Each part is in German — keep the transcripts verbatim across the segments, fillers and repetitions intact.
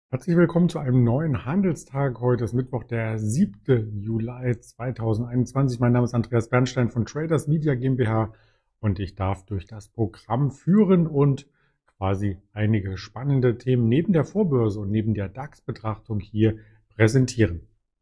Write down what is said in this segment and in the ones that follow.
Herzlich willkommen zu einem neuen Handelstag. Heute ist Mittwoch, der siebte Juli zweitausendeinundzwanzig. Mein Name ist Andreas Bernstein von Traders Media GmbH und ich darf durch das Programm führen und quasi einige spannende Themen neben der Vorbörse und neben der DAX-Betrachtung hier präsentieren.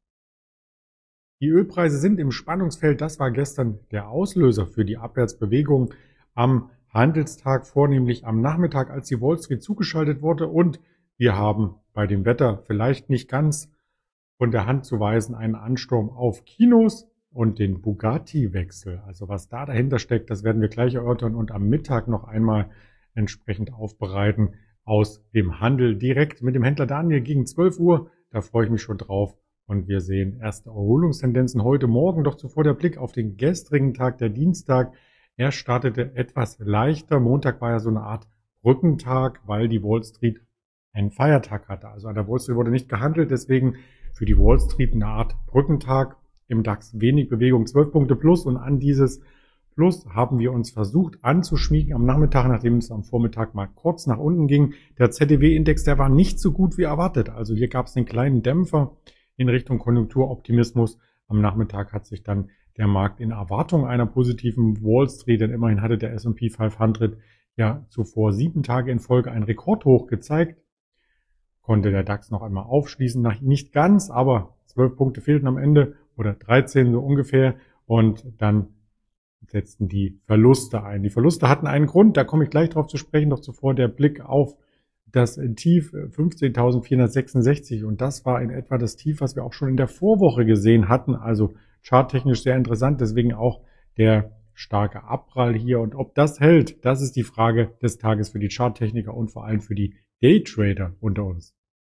Die Ölpreise sind im Spannungsfeld. Das war gestern der Auslöser für die Abwärtsbewegung am Handelstag, vornehmlich am Nachmittag, als die Wall Street zugeschaltet wurde, und wir haben bei dem Wetter vielleicht nicht ganz von der Hand zu weisen einen Ansturm auf Kinos und den Bugatti-Wechsel. Also was da dahinter steckt, das werden wir gleich erörtern und am Mittag noch einmal entsprechend aufbereiten aus dem Handel direkt mit dem Händler Daniel gegen zwölf Uhr. Da freue ich mich schon drauf und wir sehen erste Erholungstendenzen heute Morgen. Doch zuvor der Blick auf den gestrigen Tag, der Dienstag. Er startete etwas leichter. Montag war ja so eine Art Brückentag, weil die Wall Street einen Feiertag hatte. Also an der Wall Street wurde nicht gehandelt, deswegen für die Wall Street eine Art Brückentag. Im DAX wenig Bewegung, zwölf Punkte plus, und an dieses Plus haben wir uns versucht anzuschmiegen am Nachmittag, nachdem es am Vormittag mal kurz nach unten ging. Der Z D W-Index, der war nicht so gut wie erwartet. Also hier gab es einen kleinen Dämpfer in Richtung Konjunkturoptimismus. Am Nachmittag hat sich dann der Markt in Erwartung einer positiven Wall Street, denn immerhin hatte der S und P fünfhundert ja zuvor sieben Tage in Folge ein Rekordhoch gezeigt. Konnte der DAX noch einmal aufschließen, nicht ganz, aber zwölf Punkte fehlten am Ende oder dreizehn so ungefähr, und dann setzten die Verluste ein. Die Verluste hatten einen Grund, da komme ich gleich drauf zu sprechen, doch zuvor der Blick auf das Tief fünfzehntausendvierhundertsechsundsechzig, und das war in etwa das Tief, was wir auch schon in der Vorwoche gesehen hatten, also charttechnisch sehr interessant, deswegen auch der starke Abprall hier, und ob das hält, das ist die Frage des Tages für die Charttechniker und vor allem für die Daytrader unter uns.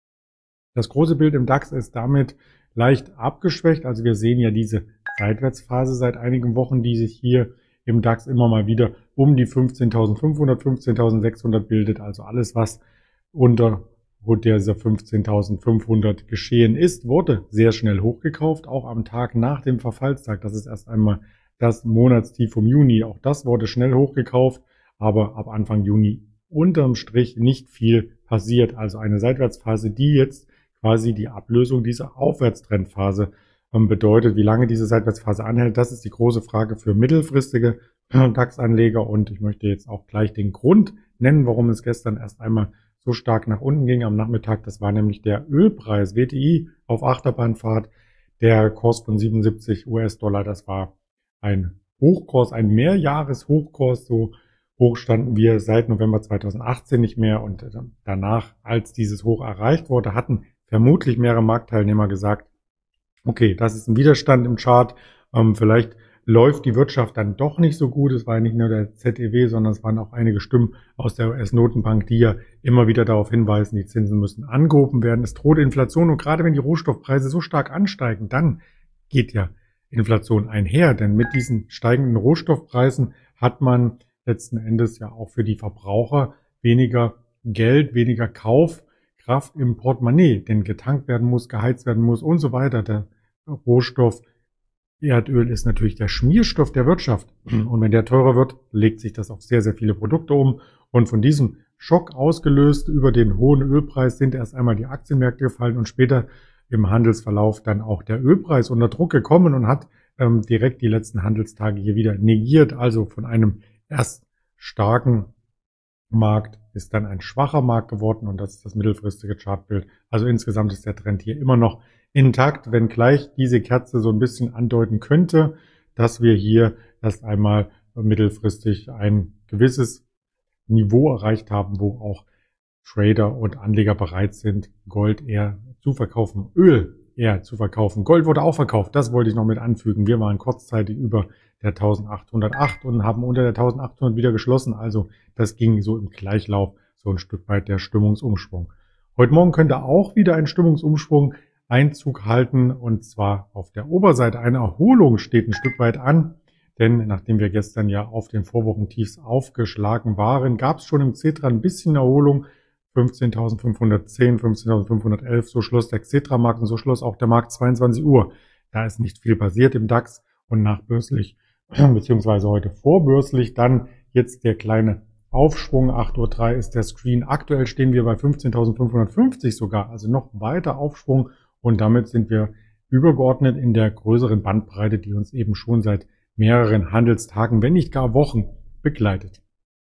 Das große Bild im DAX ist damit leicht abgeschwächt. Also wir sehen ja diese Seitwärtsphase seit einigen Wochen, die sich hier im DAX immer mal wieder um die fünfzehntausendfünfhundert, fünfzehntausendsechshundert bildet. Also alles, was unter dieser fünfzehntausendfünfhundert geschehen ist, wurde sehr schnell hochgekauft, auch am Tag nach dem Verfallstag. Das ist erst einmal das Monatstief vom Juni. Auch das wurde schnell hochgekauft, aber ab Anfang Juni unterm Strich nicht viel passiert. Also eine Seitwärtsphase, die jetzt quasi die Ablösung dieser Aufwärtstrendphase bedeutet. Wie lange diese Seitwärtsphase anhält, das ist die große Frage für mittelfristige DAX-Anleger, und ich möchte jetzt auch gleich den Grund nennen, warum es gestern erst einmal so stark nach unten ging am Nachmittag. Das war nämlich der Ölpreis, W T I auf Achterbahnfahrt, der Kurs von siebenundsiebzig US-Dollar. Das war ein Hochkurs, ein Mehrjahres-Hochkurs, so hoch standen wir seit November zweitausendachtzehn nicht mehr, und danach, als dieses Hoch erreicht wurde, hatten vermutlich mehrere Marktteilnehmer gesagt, okay, das ist ein Widerstand im Chart, ähm, vielleicht läuft die Wirtschaft dann doch nicht so gut. Es war ja nicht nur der Z E W, sondern es waren auch einige Stimmen aus der U S-Notenbank, die ja immer wieder darauf hinweisen, die Zinsen müssen angehoben werden. Es droht Inflation, und gerade wenn die Rohstoffpreise so stark ansteigen, dann geht ja Inflation einher, denn mit diesen steigenden Rohstoffpreisen hat man letzten Endes ja auch für die Verbraucher weniger Geld, weniger Kaufkraft im Portemonnaie, denn getankt werden muss, geheizt werden muss und so weiter. Der Rohstoff Erdöl ist natürlich der Schmierstoff der Wirtschaft, und wenn der teurer wird, legt sich das auf sehr, sehr viele Produkte um, und von diesem Schock ausgelöst über den hohen Ölpreis sind erst einmal die Aktienmärkte gefallen und später im Handelsverlauf dann auch der Ölpreis unter Druck gekommen und hat ähm, direkt die letzten Handelstage hier wieder negiert. Also von einem erst starken Markt ist dann ein schwacher Markt geworden, und das ist das mittelfristige Chartbild. Also insgesamt ist der Trend hier immer noch intakt, wenngleich diese Kerze so ein bisschen andeuten könnte, dass wir hier erst einmal mittelfristig ein gewisses Niveau erreicht haben, wo auch Trader und Anleger bereit sind, Gold eher zu verkaufen, Öl eher zu verkaufen. Gold wurde auch verkauft, das wollte ich noch mit anfügen. Wir waren kurzzeitig über der eintausendachthundertacht und haben unter der eintausendachthundert wieder geschlossen. Also das ging so im Gleichlauf, so ein Stück weit der Stimmungsumschwung. Heute Morgen könnte auch wieder ein Stimmungsumschwung Einzug halten, und zwar auf der Oberseite. Eine Erholung steht ein Stück weit an, denn nachdem wir gestern ja auf den Vorwochentiefs aufgeschlagen waren, gab es schon im Xetra ein bisschen Erholung. fünfzehntausendfünfhundertzehn, fünfzehntausendfünfhundertelf, so schloss der Xetra-Markt, und so schloss auch der Markt zweiundzwanzig Uhr. Da ist nicht viel passiert im DAX, und nachbörslich beziehungsweise heute vorbörslich dann jetzt der kleine Aufschwung. acht Uhr drei ist der Screen. Aktuell stehen wir bei fünfzehntausendfünfhundertfünfzig sogar, also noch weiter Aufschwung. Und damit sind wir übergeordnet in der größeren Bandbreite, die uns eben schon seit mehreren Handelstagen, wenn nicht gar Wochen, begleitet.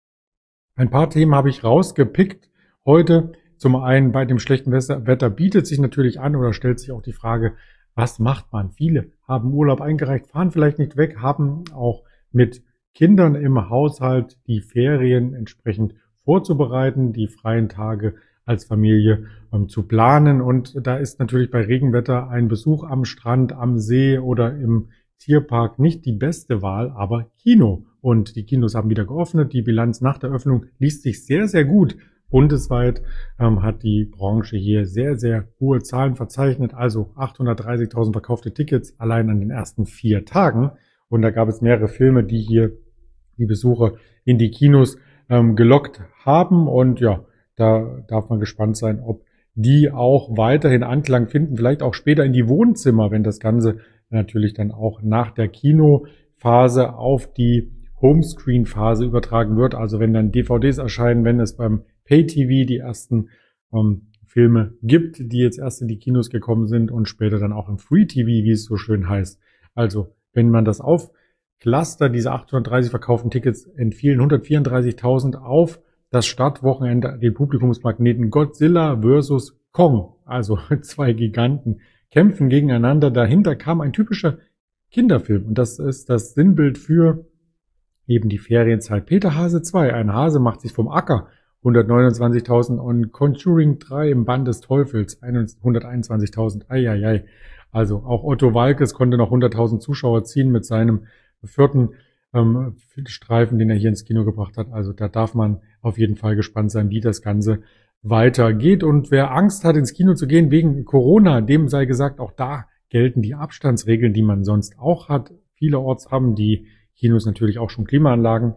Ein paar Themen habe ich rausgepickt heute. Zum einen bei dem schlechten Wetter bietet sich natürlich an oder stellt sich auch die Frage, was macht man? Viele haben Urlaub eingereicht, fahren vielleicht nicht weg, haben auch mit Kindern im Haushalt die Ferien entsprechend vorzubereiten, die freien Tage als Familie ähm, zu planen. Und da ist natürlich bei Regenwetter ein Besuch am Strand, am See oder im Tierpark nicht die beste Wahl, aber Kino. Und die Kinos haben wieder geöffnet. Die Bilanz nach der Öffnung liest sich sehr, sehr gut. Bundesweit ähm, hat die Branche hier sehr, sehr hohe Zahlen verzeichnet. Also achthundertdreißigtausend verkaufte Tickets allein an den ersten vier Tagen. Und da gab es mehrere Filme, die hier die Besucher in die Kinos ähm, gelockt haben. Und ja, da darf man gespannt sein, ob die auch weiterhin Anklang finden, vielleicht auch später in die Wohnzimmer, wenn das Ganze natürlich dann auch nach der Kinophase auf die Homescreen-Phase übertragen wird. Also wenn dann D V Ds erscheinen, wenn es beim Pay-T V die ersten ähm, Filme gibt, die jetzt erst in die Kinos gekommen sind und später dann auch im Free-T V, wie es so schön heißt. Also wenn man das aufclustert, diese achthundertdreißig verkauften Tickets entfielen hundertvierunddreißigtausend auf das Startwochenende, den Publikumsmagneten Godzilla versus Kong. Also zwei Giganten kämpfen gegeneinander. Dahinter kam ein typischer Kinderfilm und das ist das Sinnbild für eben die Ferienzeit. Peter Hase zwei, ein Hase macht sich vom Acker, hundertneunundzwanzigtausend, und Conjuring drei im Bann des Teufels, hunderteinundzwanzigtausend. Eieiei. Also auch Otto Waalkes konnte noch hunderttausend Zuschauer ziehen mit seinem vierten ähm, Streifen, den er hier ins Kino gebracht hat. Also da darf man auf jeden Fall gespannt sein, wie das Ganze weitergeht. Und wer Angst hat, ins Kino zu gehen wegen Corona, dem sei gesagt, auch da gelten die Abstandsregeln, die man sonst auch hat. Vielerorts haben die Kinos natürlich auch schon Klimaanlagen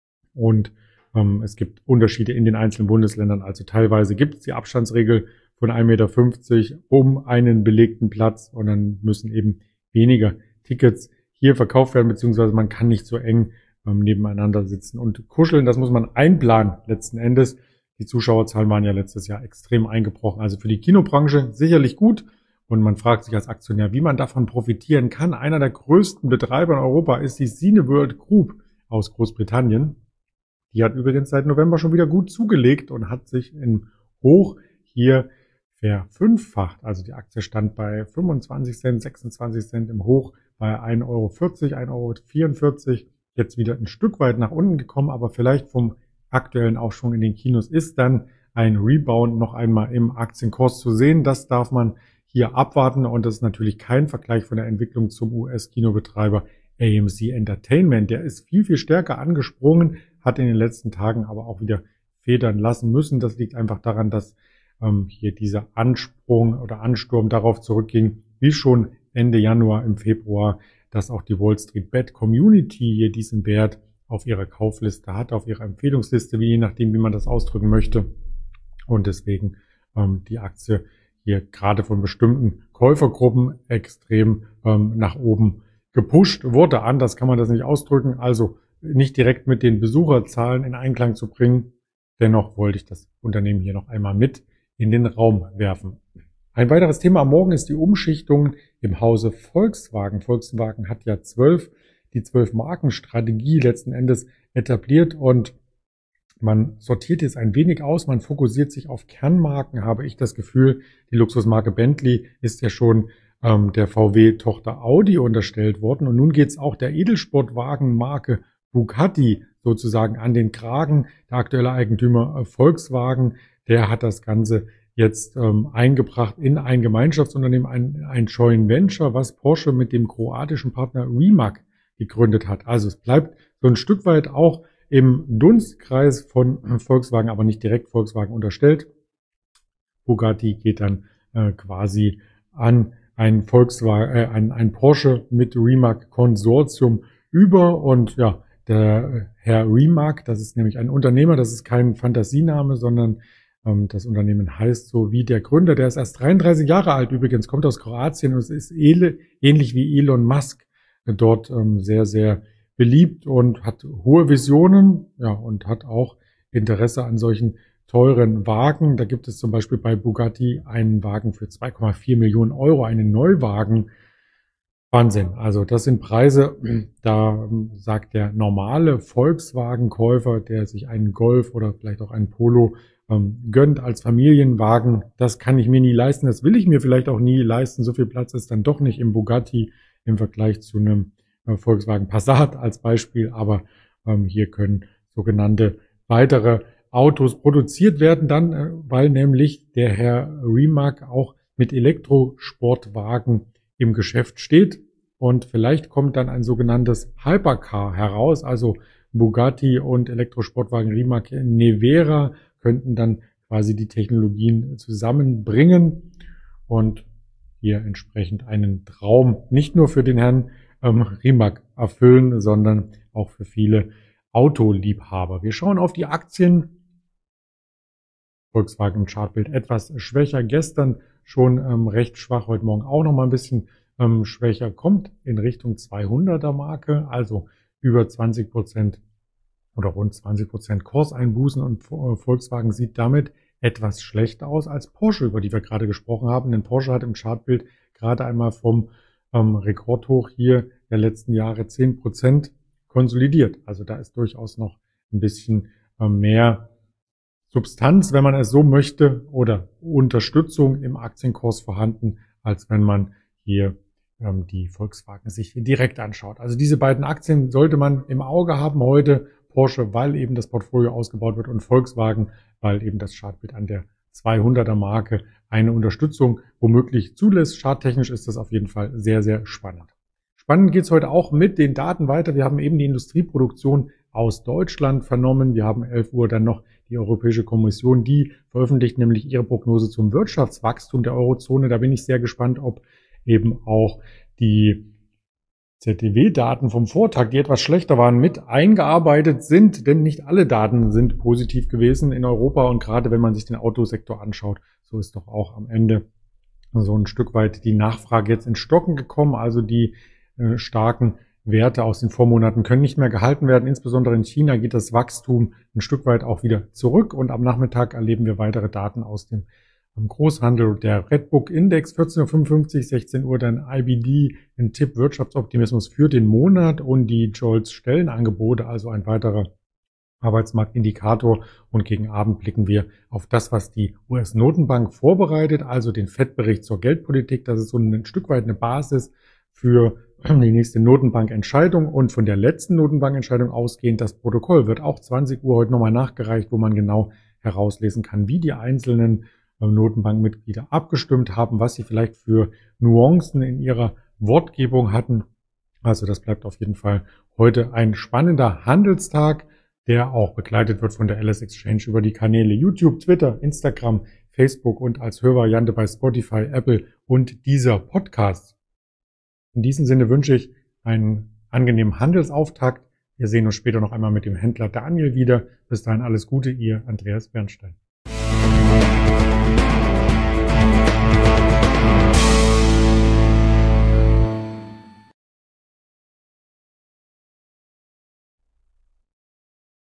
und ähm, es gibt Unterschiede in den einzelnen Bundesländern. Also teilweise gibt es die Abstandsregel von ein Meter fünfzig um einen belegten Platz und dann müssen eben weniger Tickets hier verkauft werden, beziehungsweise man kann nicht so eng ähm, nebeneinander sitzen und kuscheln. Das muss man einplanen letzten Endes. Die Zuschauerzahlen waren ja letztes Jahr extrem eingebrochen. Also für die Kinobranche sicherlich gut. Und man fragt sich als Aktionär, wie man davon profitieren kann. Einer der größten Betreiber in Europa ist die Cineworld Group aus Großbritannien. Die hat übrigens seit November schon wieder gut zugelegt und hat sich im Hoch hier verfünffacht. Also die Aktie stand bei fünfundzwanzig Cent, sechsundzwanzig Cent, im Hoch bei ein Euro vierzig, ein Euro vierundvierzig. Jetzt wieder ein Stück weit nach unten gekommen, aber vielleicht vom aktuellen Aufschwung in den Kinos ist dann ein Rebound noch einmal im Aktienkurs zu sehen. Das darf man hier abwarten und das ist natürlich kein Vergleich von der Entwicklung zum U S-Kinobetreiber A M C Entertainment. Der ist viel, viel stärker angesprungen, hat in den letzten Tagen aber auch wieder federn lassen müssen. Das liegt einfach daran, dass ähm, hier dieser Ansprung oder Ansturm darauf zurückging, wie schon Ende Januar, im Februar, dass auch die Wall Street Bet Community hier diesen Wert auf ihrer Kaufliste hat, auf ihrer Empfehlungsliste, wie je nachdem, wie man das ausdrücken möchte. Und deswegen ähm, die Aktie hier gerade von bestimmten Käufergruppen extrem ähm, nach oben gepusht wurde. Anders kann man das nicht ausdrücken, also nicht direkt mit den Besucherzahlen in Einklang zu bringen. Dennoch wollte ich das Unternehmen hier noch einmal mit in den Raum werfen. Ein weiteres Thema am Morgen ist die Umschichtung im Hause Volkswagen. Volkswagen hat ja zwölf, die zwölf-Marken-Strategie letzten Endes etabliert und man sortiert jetzt ein wenig aus, man fokussiert sich auf Kernmarken, habe ich das Gefühl. Die Luxusmarke Bentley ist ja schon ähm, der V W-Tochter Audi unterstellt worden. Und nun geht es auch der Edelsportwagenmarke Bugatti sozusagen an den Kragen. Der aktuelle Eigentümer äh, Volkswagen, der hat das Ganze jetzt ähm, eingebracht in ein Gemeinschaftsunternehmen, ein, ein Joint Venture, was Porsche mit dem kroatischen Partner Rimac gegründet hat. Also es bleibt so ein Stück weit auch im Dunstkreis von Volkswagen, aber nicht direkt Volkswagen unterstellt. Bugatti geht dann äh, quasi an ein Volkswagen, äh, ein, ein Porsche mit Rimac Konsortium über und ja, der Herr Rimac, das ist nämlich ein Unternehmer, das ist kein Fantasiename, sondern ähm, das Unternehmen heißt so wie der Gründer, der ist erst dreiunddreißig Jahre alt übrigens, kommt aus Kroatien und es ist ähnlich wie Elon Musk äh, dort ähm, sehr, sehr beliebt und hat hohe Visionen, ja, und hat auch Interesse an solchen teuren Wagen. Da gibt es zum Beispiel bei Bugatti einen Wagen für zwei Komma vier Millionen Euro, einen Neuwagen. Wahnsinn. Also das sind Preise, da sagt der normale Volkswagen-Käufer, der sich einen Golf oder vielleicht auch einen Polo ähm, gönnt als Familienwagen, das kann ich mir nie leisten, das will ich mir vielleicht auch nie leisten. So viel Platz ist dann doch nicht im Bugatti im Vergleich zu einem äh, Volkswagen Passat als Beispiel, aber ähm, hier können sogenannte weitere Autos produziert werden dann, äh, weil nämlich der Herr Rimac auch mit Elektrosportwagen im Geschäft steht und vielleicht kommt dann ein sogenanntes Hypercar heraus, also Bugatti und Elektrosportwagen Rimac Nevera könnten dann quasi die Technologien zusammenbringen und hier entsprechend einen Traum nicht nur für den Herrn ähm, Rimac erfüllen, sondern auch für viele Autoliebhaber. Wir schauen auf die Aktien. Volkswagen im Chartbild etwas schwächer, gestern schon ähm, recht schwach, heute Morgen auch noch mal ein bisschen ähm, schwächer, kommt in Richtung zweihunderter Marke, also über zwanzig Prozent oder rund zwanzig Prozent Kurseinbußen und äh, Volkswagen sieht damit etwas schlechter aus als Porsche, über die wir gerade gesprochen haben, denn Porsche hat im Chartbild gerade einmal vom ähm, Rekordhoch hier der letzten Jahre zehn Prozent konsolidiert, also da ist durchaus noch ein bisschen äh, mehr Substanz, wenn man es so möchte, oder Unterstützung im Aktienkurs vorhanden, als wenn man hier ähm, die Volkswagen sich direkt anschaut. Also diese beiden Aktien sollte man im Auge haben heute. Porsche, weil eben das Portfolio ausgebaut wird und Volkswagen, weil eben das Chartbild an der zweihunderter Marke eine Unterstützung womöglich zulässt. Charttechnisch ist das auf jeden Fall sehr, sehr spannend. Spannend geht es heute auch mit den Daten weiter. Wir haben eben die Industrieproduktion aus Deutschland vernommen. Wir haben elf Uhr dann noch die Europäische Kommission, die veröffentlicht nämlich ihre Prognose zum Wirtschaftswachstum der Eurozone. Da bin ich sehr gespannt, ob eben auch die Z D W-Daten vom Vortag, die etwas schlechter waren, mit eingearbeitet sind, denn nicht alle Daten sind positiv gewesen in Europa und gerade wenn man sich den Autosektor anschaut, so ist doch auch am Ende so ein Stück weit die Nachfrage jetzt ins Stocken gekommen, also die äh, starken Werte aus den Vormonaten können nicht mehr gehalten werden. Insbesondere in China geht das Wachstum ein Stück weit auch wieder zurück und am Nachmittag erleben wir weitere Daten aus dem Großhandel. Der Redbook Index vierzehn Uhr fünfundfünfzig, sechzehn Uhr dann I B D, ein Tipp Wirtschaftsoptimismus für den Monat und die Jolts Stellenangebote, also ein weiterer Arbeitsmarktindikator und gegen Abend blicken wir auf das, was die U S-Notenbank vorbereitet, also den Fed-Bericht zur Geldpolitik. Das ist so ein Stück weit eine Basis für die nächste Notenbankentscheidung und von der letzten Notenbankentscheidung ausgehend, das Protokoll wird auch zwanzig Uhr heute nochmal nachgereicht, wo man genau herauslesen kann, wie die einzelnen Notenbankmitglieder abgestimmt haben, was sie vielleicht für Nuancen in ihrer Wortgebung hatten. Also das bleibt auf jeden Fall heute ein spannender Handelstag, der auch begleitet wird von der L S Exchange über die Kanäle YouTube, Twitter, Instagram, Facebook und als Hörvariante bei Spotify, Apple und dieser Podcast. In diesem Sinne wünsche ich einen angenehmen Handelsauftakt. Wir sehen uns später noch einmal mit dem Händler Daniel wieder. Bis dahin alles Gute, Ihr Andreas Bernstein.